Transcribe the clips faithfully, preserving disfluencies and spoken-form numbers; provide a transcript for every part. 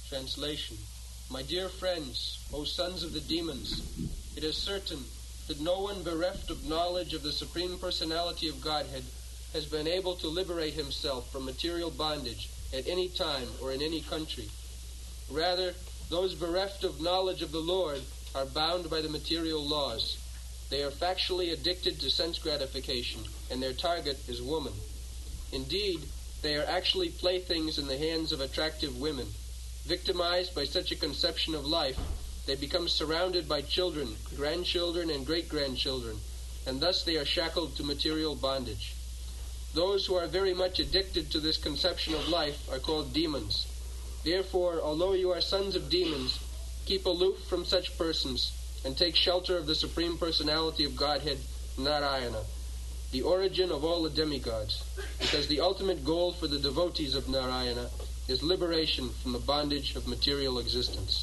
Translation. My dear friends, O sons of the demons, it is certain that no one bereft of knowledge of the Supreme Personality of Godhead has been able to liberate himself from material bondage at any time or in any country. Rather, those bereft of knowledge of the Lord are bound by the material laws. They are factually addicted to sense gratification, and their target is woman. Indeed, they are actually playthings in the hands of attractive women. Victimized by such a conception of life, they become surrounded by children, grandchildren, and great-grandchildren, and thus they are shackled to material bondage. Those who are very much addicted to this conception of life are called demons. Therefore, although you are sons of demons, keep aloof from such persons and take shelter of the Supreme Personality of Godhead, Narayana, the origin of all the demigods, because the ultimate goal for the devotees of Narayana is liberation from the bondage of material existence.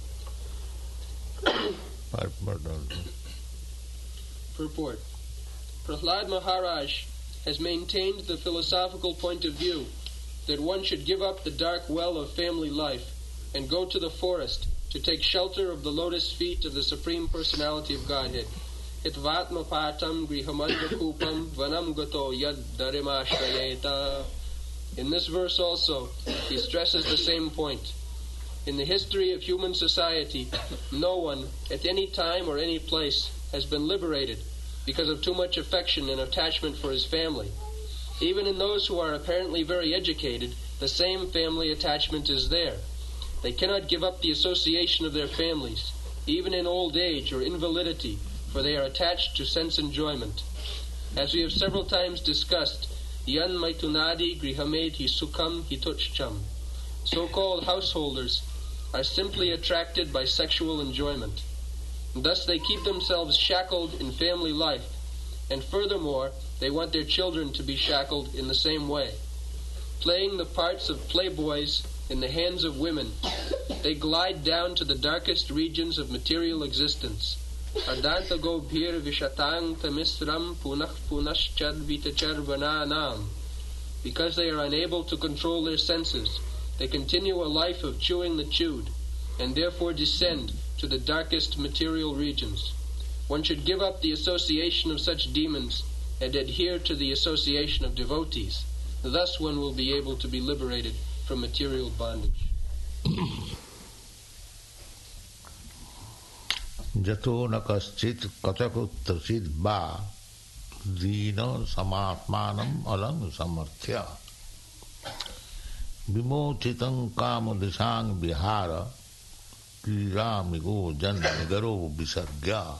Purport. Prahlad Maharaj has maintained the philosophical point of view that one should give up the dark well of family life and go to the forest to take shelter of the lotus feet of the Supreme Personality of Godhead. Hitvatma patam grihamandakupam vanam gato yad darimashrayeta. In this verse also, he stresses the same point. In the history of human society, no one, at any time or any place, has been liberated because of too much affection and attachment for his family. Even in those who are apparently very educated, the same family attachment is there. They cannot give up the association of their families, even in old age or invalidity, for they are attached to sense enjoyment. As we have several times discussed, yan maitunadi grihamed hi sukham hitochcham. So-called householders are simply attracted by sexual enjoyment. And thus they keep themselves shackled in family life, and furthermore, they want their children to be shackled in the same way. Playing the parts of playboys in the hands of women, they glide down to the darkest regions of material existence. Ardanta gobhir vishatang tamisram punach punaschad vitacharvananam. Because they are unable to control their senses, they continue a life of chewing the chewed, and therefore descend to the darkest material regions. One should give up the association of such demons and adhere to the association of devotees. Thus one will be able to be liberated from material bondage. Jato na kaschit katakuttasit ba dina samatmanam alang samarthya vimochitam kama disang vihara kiramigo janmigaro visargya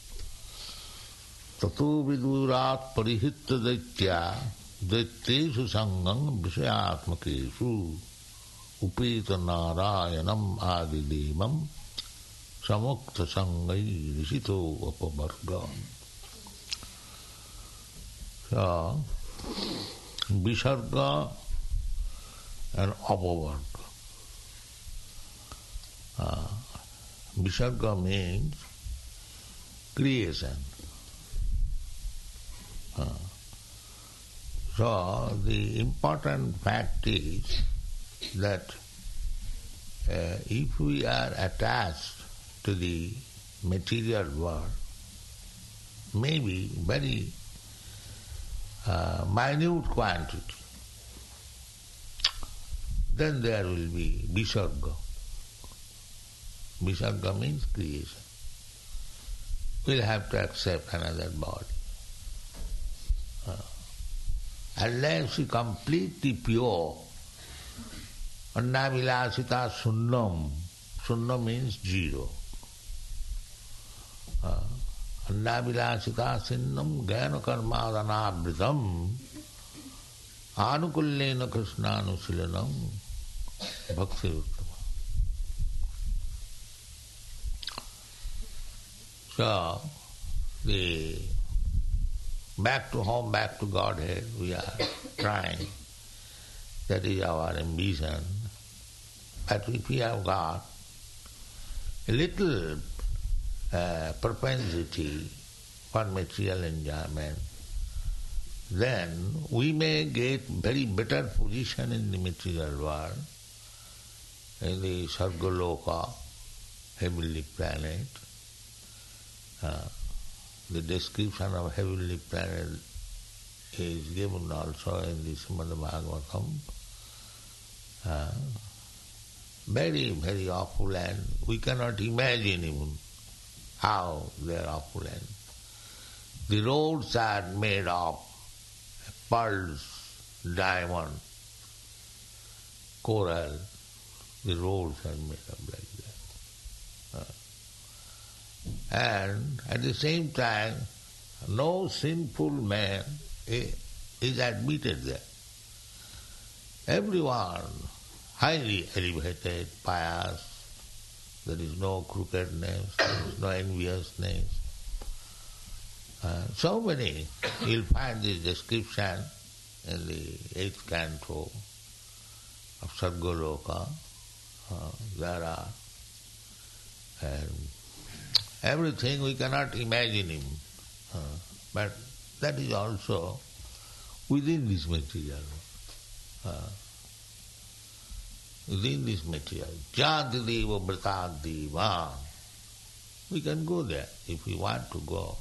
tato vidurat parihitta daitya daityesu sangam visayatmakesu upeta narayanam adidemam samukta sangai risito apamarga. So, visarga and apavarga. Uh, visarga means creation. Uh, so, the important fact is that uh, if we are attached to the material world, maybe very uh, minute quantity, then there will be visarga. Visarga means creation. We'll have to accept another body. Uh, unless we completely pure, annavilasita sunnam, sunna means zero. Annavilasita sinnam jnana karmadanabritam anukullena krishnaanusilanam bhakti uttama. So, the back to home, back to Godhead, we are trying. That is our ambition. But if we have got a little uh, propensity for material enjoyment, then we may get very better position in the material world, in the Sargaloka, heavenly planet. Uh, the description of heavenly planet is given also in the Srimad Bhagavatam. Uh, very, very opulent. We cannot imagine even how they are opulent. The roads are made of pearls, diamond, coral. The roads are made of like that. Uh, and at the same time, no sinful man is admitted there. Everyone highly elevated, pious, there is no crookedness, there is no enviousness. Uh, so many, you'll find this description in the eighth canto of Sargaloka. Uh, there are and everything we cannot imagine him. Uh, but that is also within this material. Uh, within this material. Jantideva Bratadeva. We can go there if we want to go.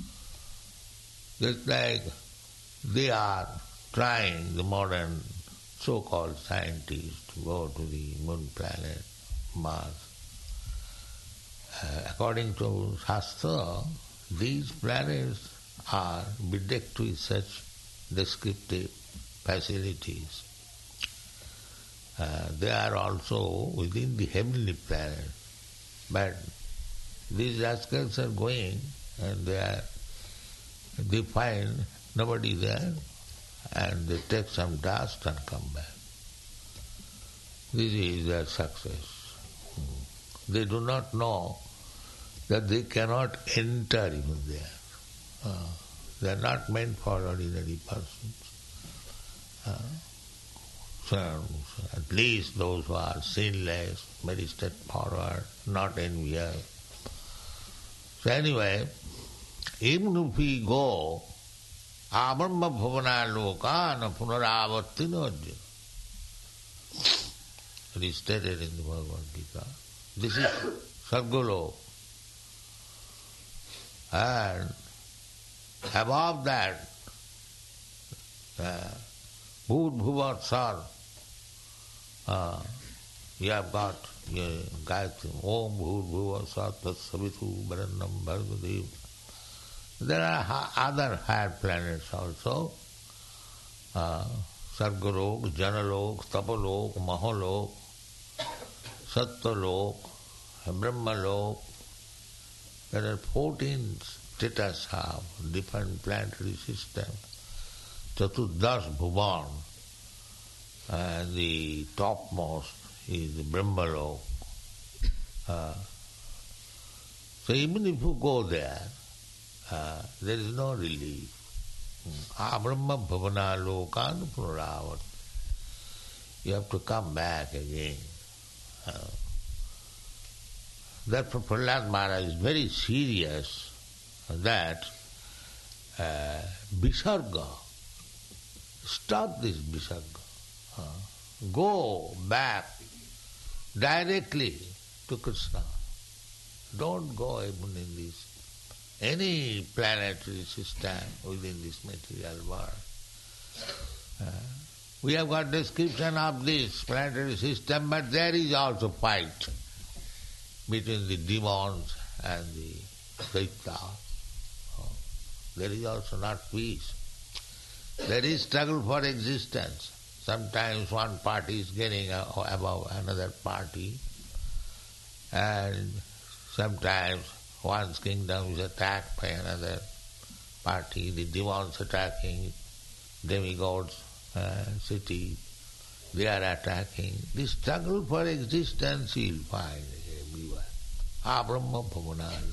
Just like they are trying, the modern so-called scientists, to go to the moon planet, Mars. Uh, according to Shastra, these planets are bedecked with such descriptive facilities. Uh, they are also within the heavenly planet. But these rascals are going and they are, they find nobody there and they take some dust and come back. This is their success. They do not know that they cannot enter even there. Uh, they are not meant for ordinary persons. Uh, so, so at least those who are sinless, very straightforward, not envious. So anyway, even if we go, Abrahma bhavana lokana punaravartino arjuna. It is stated in the Bhagavad Gita. This is Sargaloka. And above that, Bhut Bhuvatsar, uh, you have got uh, Gayatri, Om Bhut Bhuvatsar Tat Savitu Barannam Bhargadev. There are ha- other higher planets also. Uh, Sargalok, Janalok, Tapalok, Mahalok, Sattalok, Brahmalok. There are fourteen status have different planetary systems. Chaturdash Bhuvan, and the topmost is the Brahmalok. Uh, so even if you go there, uh, there is no relief. Ah, Brahma Bhavana Lokan Punaravat. You have to come back again. Uh, Therefore, Prahlad Maharaj is very serious that uh, Visarga, stop this Visarga. Uh, go back directly to Krishna. Don't go even in this, any planetary system within this material world. Uh, we have got description of this planetary system, but there is also fight between the demons and the Daitya. Oh, there is also not peace. There is struggle for existence. Sometimes one party is getting above another party, and sometimes one's kingdom is attacked by another party, the demons attacking demigods' uh, city, they are attacking. The struggle for existence you will find everywhere. Ah, Brahma Bhavanalo.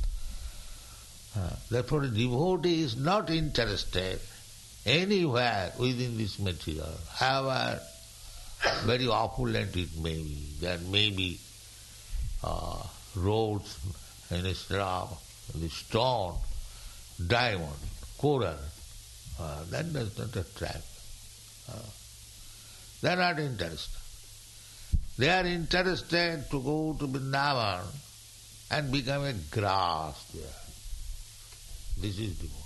Uh, therefore, a devotee is not interested anywhere within this material, however very opulent it may be. There may be uh, roads instead of the stone, diamond, coral. Uh, that does not attract. Uh, they are not interested. They are interested to go to Vrindavan and become a grass there. This is devotee.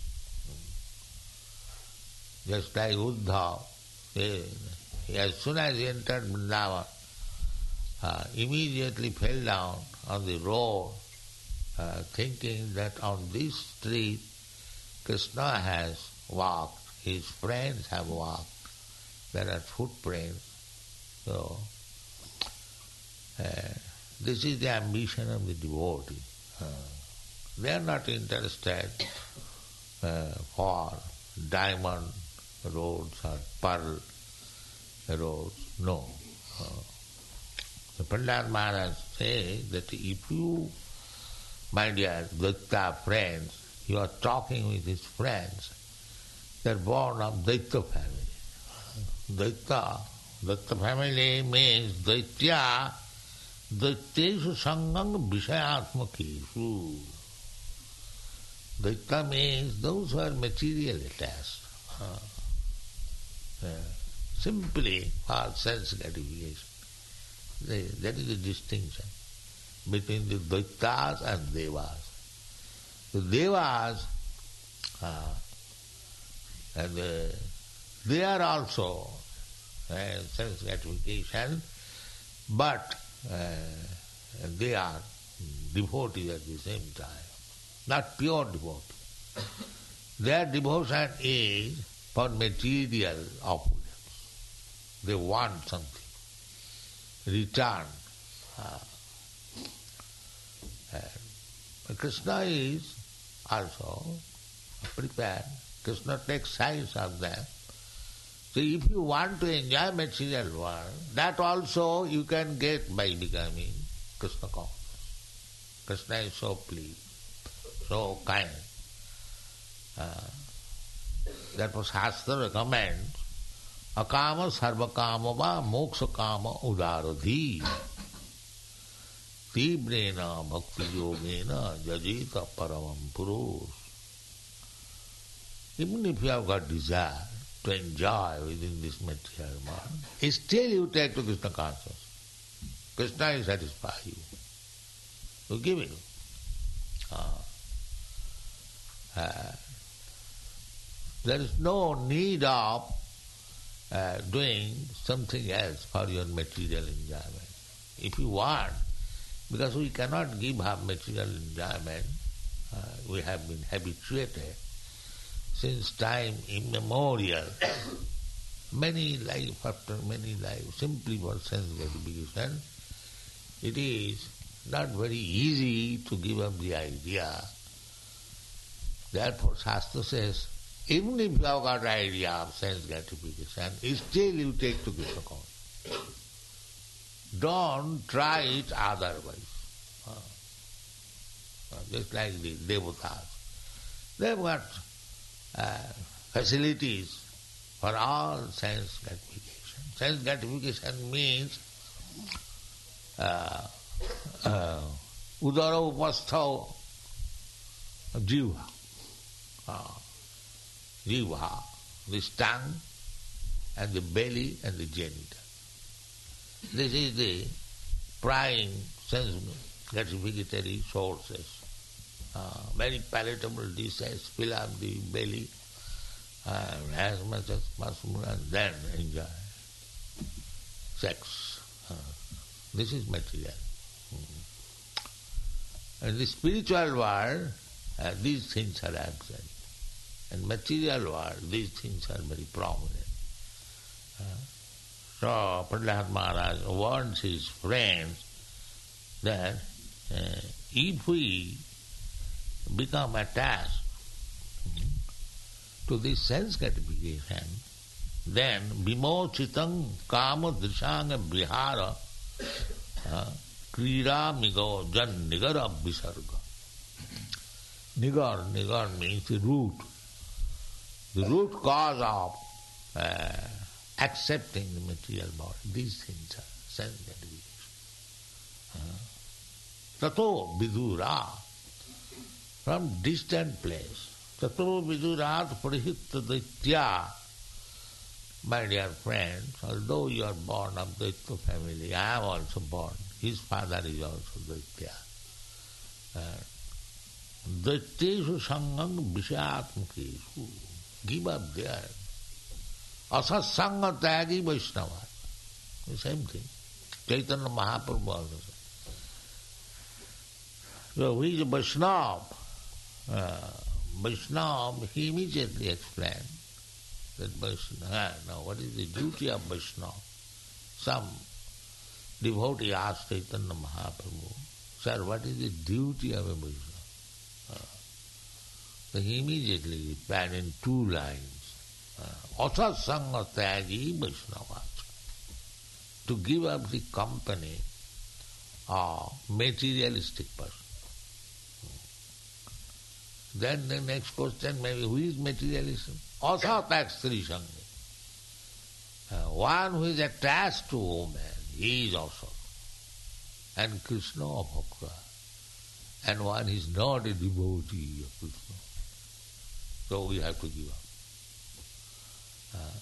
Just like Uddhav, he, as soon as he entered Vrindavan, uh, immediately fell down on the road, uh, thinking that on this street Krishna has walked, his friends have walked, there are footprints. So, uh, this is the ambition of the devotee. Uh, they are not interested uh, for diamond roads or pearl roads. No. Uh, the Prahlad Maharaj says that if you, my dear Datta friends, you are talking with his friends, they are born of Daita family. Daita, Datta family means Daitya, Daiteshu Sangam Vishayatmakeshu. Daita means those who are material attached. Uh, uh, simply for sense gratification. They, that is the distinction between the Daitas and Devas. The Devas, uh, and uh, they are also uh, sense gratification, but uh, they are devotees at the same time, not pure devotee. Their devotion is for material opulence. They want something, return. Uh, and Krishna is also prepared. Krishna takes sides of them. So if you want to enjoy material world, that also you can get by becoming Krishna conscious. Krishna is so pleased, so kind. Uh, that was Shastra recommends, akama sarvakama va moksha kama udaradhi tibrena bhakti yogena jajita paramam purush. Even if you have got desire to enjoy within this material world, still you take to Krishna consciousness. Krishna will satisfy you. You give it. Ah. Uh, there is no need of uh, doing something else for your material enjoyment. If you want, because we cannot give up material enjoyment, uh, we have been habituated since time immemorial, many life after many life, simply for sense gratification. It is not very easy to give up the idea. Therefore Shastra says, even if you have got an idea of sense gratification, still you take to Krishna consciousness. Don't try it otherwise. Uh, just like the devatas. They've got uh, facilities for all sense gratification. Sense gratification means uh, uh, udara upastha jiva. Uh, jiva, the tongue and the belly and the genital. This is the prime sense gratificatory sources. Uh, very palatable dishes fill up the belly uh, as much as possible and then enjoy sex. Uh, this is material. Mm. In the spiritual world, uh, these things are absent. In material world, these things are very prominent. Uh, so, Prahlad Maharaj warns his friends that uh, if we become attached to this sense gratification, then vimochitam kama drishanga vihara krida migo jan nigara visarga. Nigar, nigar means the root. The root cause of uh, accepting the material body. These things are sense gratification. Tato vidura, from distant place. Tato vidurat parihitta daitya my dear friends, although you are born of Daitya family, I am also born. His father is also Daitya. Uh, Daityesu sangam vishayatmukeshu. Give up there. Asat sangha tyagi Vaishnava. The same thing. Chaitanya Mahaprabhu also said. So who is a Vaishnava? Uh, Vaishnava, he immediately explained that Vaishnava, now what is the duty of Vaishnava? Some devotee asked Chaitanya Mahaprabhu, sir, what is the duty of a Vaishnava? Uh, so he immediately replied in two lines, Asat sangha tyagi Vaishnava. To give up the company of materialistic person. Then the next question may be, who is materialism? Asat akstri sangi. One who is attached to woman, he is asat. And Krishna bhakta. And one is not a devotee of Krishna. So we have to give up. Uh,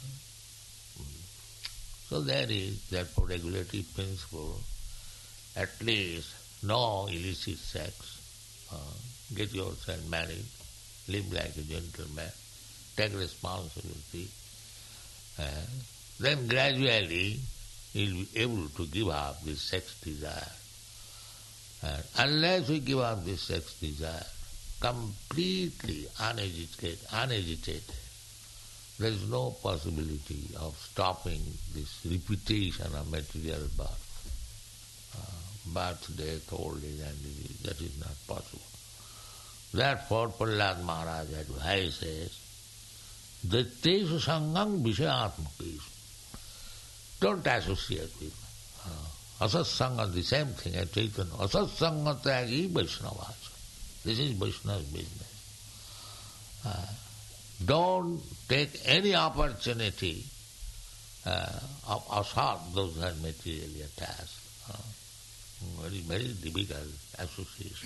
So there is, therefore, regulative principle, at least no illicit sex, uh, get yourself married, live like a gentleman, take responsibility, uh, then gradually you'll be able to give up this sex desire. And unless we give up this sex desire, completely unagitated, unagitated, there is no possibility of stopping this repetition of material birth. Uh, birth, death, old age and disease, that is not possible. Therefore, Prahlad Maharaj advises, Daityesu sangam vishayatmukeshu. Don't associate with uh, Asat sangha, the same thing as Chaitanya. Asat sangha tyagi Vaishnava. This is Vaishnava's business. Uh, Don't take any opportunity uh, of asat, those who are materially attached. Uh, very, very difficult association.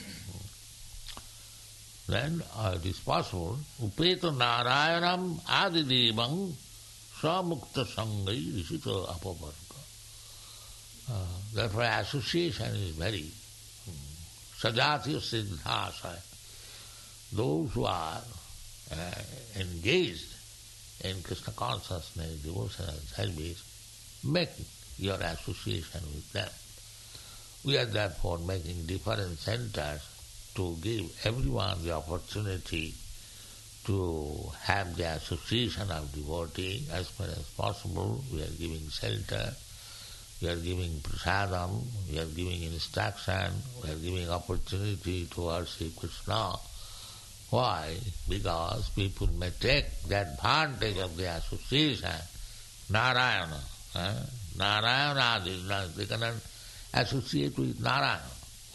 Then uh, it is possible, upeta narayanam adidevang samukta sangai rishita apavarga. Uh, therefore association is very um, sajati siddhasa. Those who are Uh, engaged in Krishna consciousness, devotional service, make your association with them. We are therefore making different centers to give everyone the opportunity to have the association of devotee as far as possible. We are giving shelter, we are giving prasadam, we are giving instruction, we are giving opportunity to worship Krishna. Why? Because people may take the advantage of the association, Narayana. Eh? Narayana, they cannot associate with Narayana.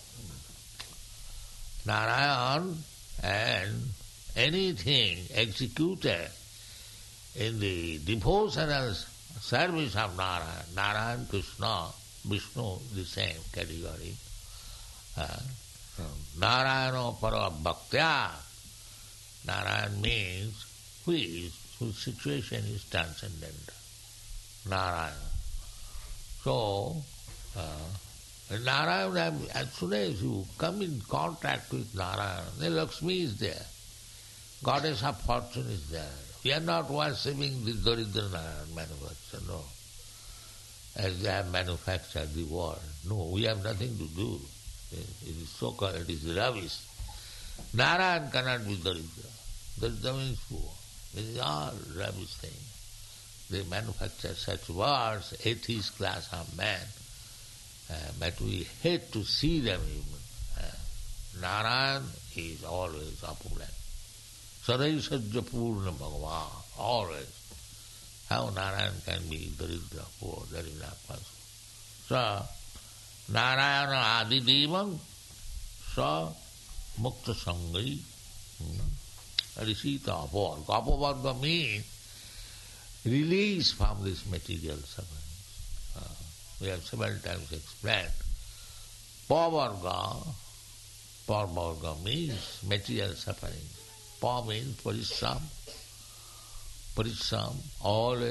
Narayana and anything executed in the devotional service of Narayana, Narayana, Krishna, Vishnu, the same category. Uh, Narayana para bhaktya. Narayan means who is, whose situation is transcendental. Narayana. So, uh, Narayana, as soon as you come in contact with Narayana, then Lakshmi is there. Goddess of fortune is there. We are not worshipping the Daridra Narayana manufacture, no. As they have manufactured the world. No, we have nothing to do. It is so called, it is rubbish. Narayan cannot be Daridra. Daridra means poor. This is all rubbish thing. They manufacture such words, atheist class of man, uh, but we hate to see them even. Uh, Narayan is always opulent. Sarai Sajja Purna Bhagavan, always. How Narayan can be Daridra, poor, that is not possible. So, Narayana Adidevam Sa Mukta Sangai Rishita Apavarga. Apavarga means release from this material suffering. Uh, we have several times explained. Pavarga, Pavarga means material suffering. Pa means parisam. Parisam, always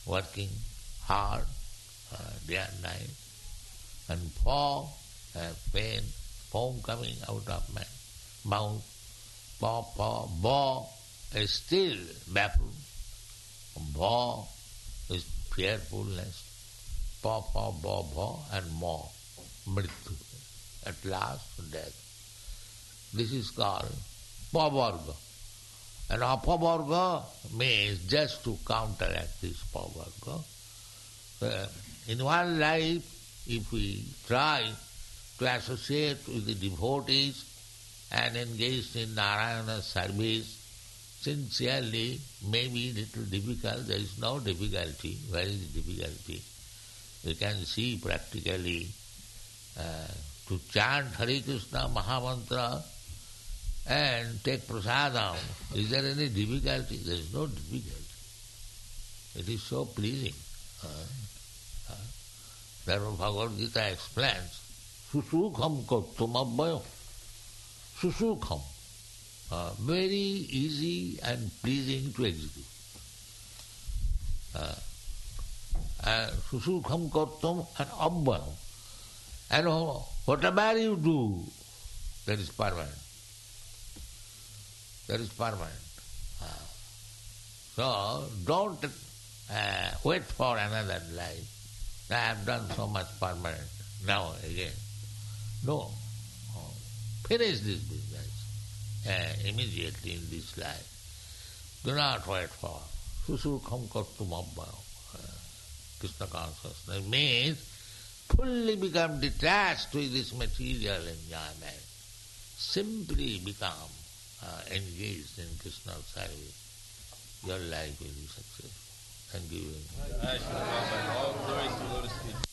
working hard uh, day and night, and paw, uh, pain, foam coming out of my mouth, paw, paw, baw is still baffled, baw is fearfulness, paw, paw, baw, baw, and maw, mrityu, at last death. This is called pavarga. And apavarga means just to counteract this pavarga. Uh, in one life, if we try to associate with the devotees and engage in Narayana service, sincerely, maybe little difficult, there is no difficulty. Where is the difficulty? You can see practically uh, to chant Hare Krishna Mahamantra and take prasadam. Is there any difficulty? There is no difficulty. It is so pleasing. Uh, uh, therefore Bhagavad Gita explains, Susukham kartum abhayam. Susukham. Uh, very easy and pleasing to execute. Uh, uh, Susukham kartum and abhayam. And whatever you do, that is permanent. That is permanent. Uh, so don't uh, wait for another life. I have done so much permanent. Now again. No. Uh, finish this business uh, immediately in this life. Do not wait for Susukham kartum abhayam. Krishna consciousness means fully become detached with this material enjoyment. Simply become uh, engaged in Krishna service. Your life will be successful. Thank you very much. All glory to Lotus feet.